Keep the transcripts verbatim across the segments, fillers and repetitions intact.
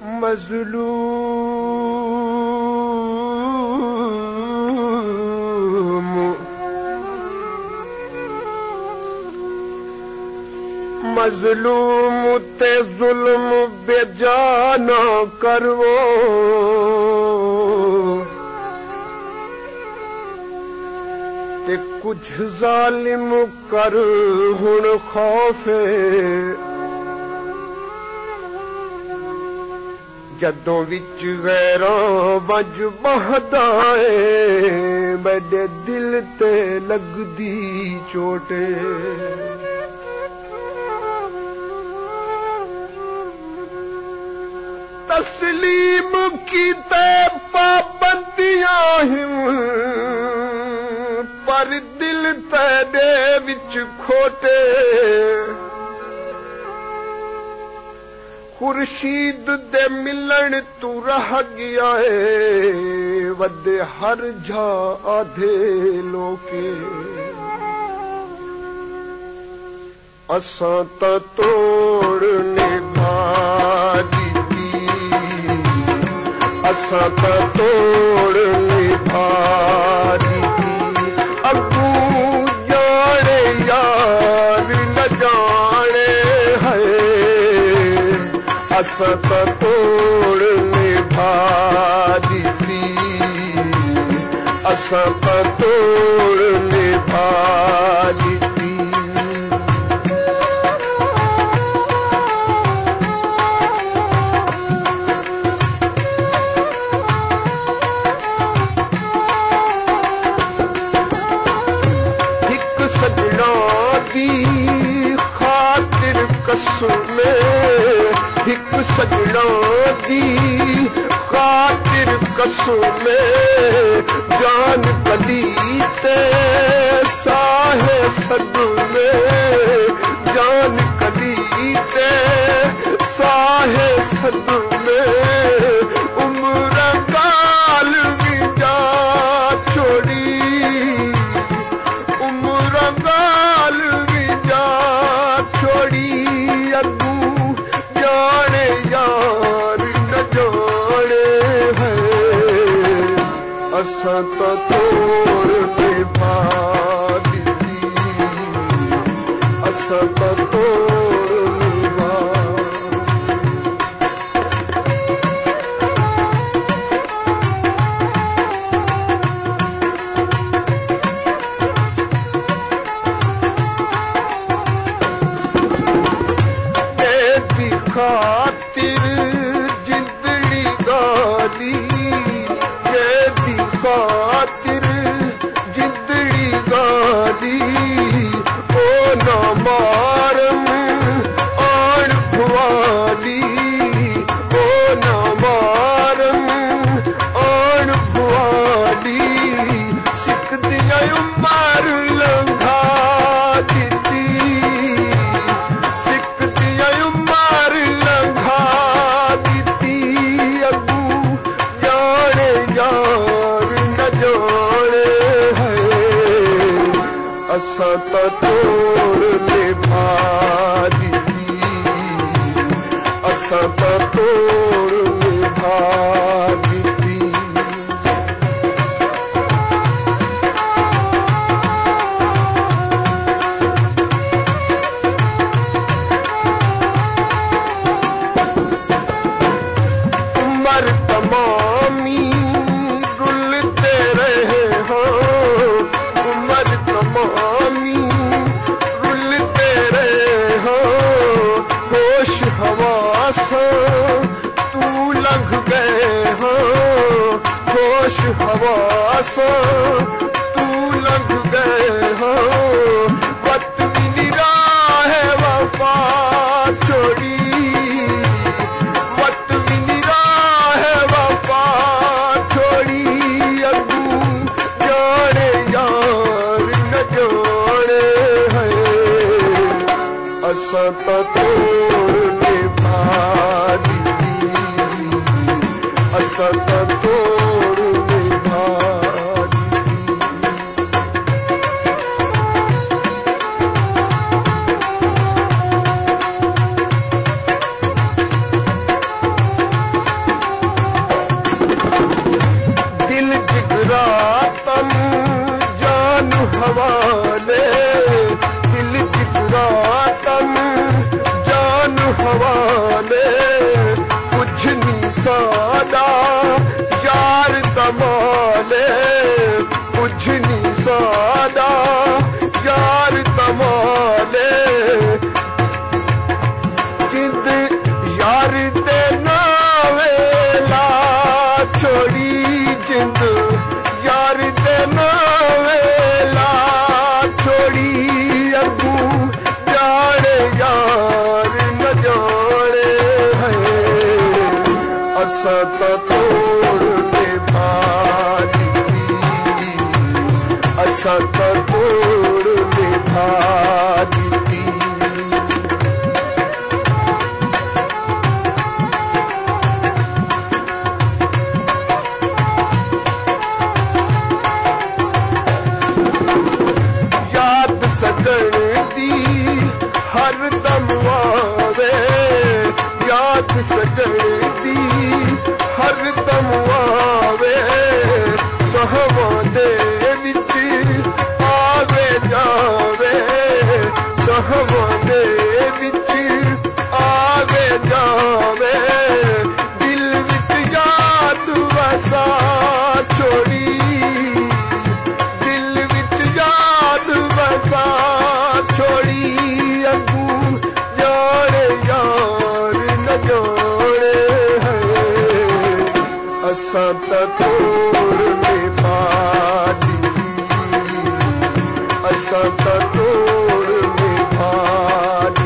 मज़लूम मज़लूम ते ज़ुल्म बेजाना करवो ते कुछ ज़ालिम कर हुण खौफे जदों विच गैरां वज बहदा है मेरे दिल ते लगदी चोटे तस्लीम कीते पाबंदियां हिं पर दिल तेरे विच खोटे खुर्शीद दे मिलन तू रह गया है वदे हर जा आधे लोके असां त तोड़ निभा दी असां त तोड़ निभा दी अगू जाने यार न जाने है असां त तोड़ निभा दी असां त तोड़ निभा दी खातिर कसमे हिक सजना दी खातिर कसमे जान कदी ते साहे सदमे जान कदी ते साहे सदमे उम्र काल भी जा छोड़ी उम्र काल भी जा छोड़ी अगू जाने यार न जाने है असां त तोड़ निभा दी असां त तोड़ निभा खातिर जिंदड़ी गाली ये दी खातिर जिंदड़ी गाली ओ ना मारम आन भुआली ओ ना मारम आन भुआली सिख दिया उमर लंघा दी सिख दिया उमर लंघा दी अगू जाने यार न जाने है असां त तोड़ निभा दी असां त तोड़ निभा दी तमामी रुलते रहे हो उमर तमामी रुलते रहे हो होश हवास तू लंघ गए हो होश हवास तू लंघ गए हो वक्त भी निराह है वफा छोड़ी वक्त भी छोड़ी अगू जाने यार न जाने है असां त तोड़ निभा दी असां त तोड़ निभा असां त तोड़ ते भाॼी असां त तोड़ ते भाॼी याद सजण दी हर दम आवे याद सजण दी हर दम आवे सहवां दे विच आवे जावे सहवां दे विच आवे जावे दिल विच याद वसा छोड़ी दिल विच याद वसा छोड़ी अगू जाने यार न जाने है असां त तोड़ ते भाॼी असां त तोड़ ते भाॼी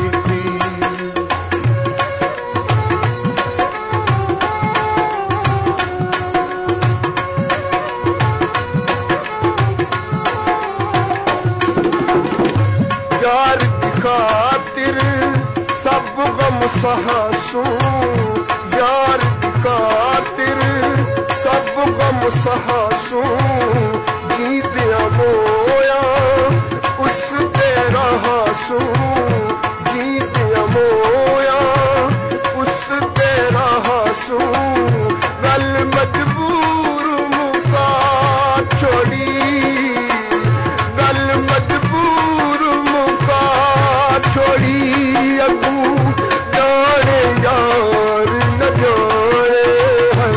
यार की खातिर सब गम सहासूं यार की खातिर सब गम सहासूं जीतिया मोया उस तेरा हासूं जीतिया मोया उस तेरा हासूं गल मजबूर मुका छोड़ी गल मजबूर मुका छोड़ी अगू जाने यार न जाने है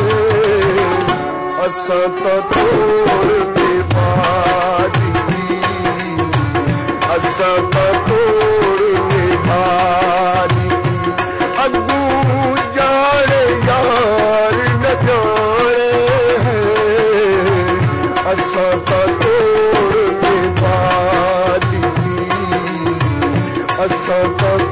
असां त तोड़ ते भाॼी असां त तोड़ ते भाॼी अगू जाने यार न जाने है असां त तोड़ ते भाॼी असां त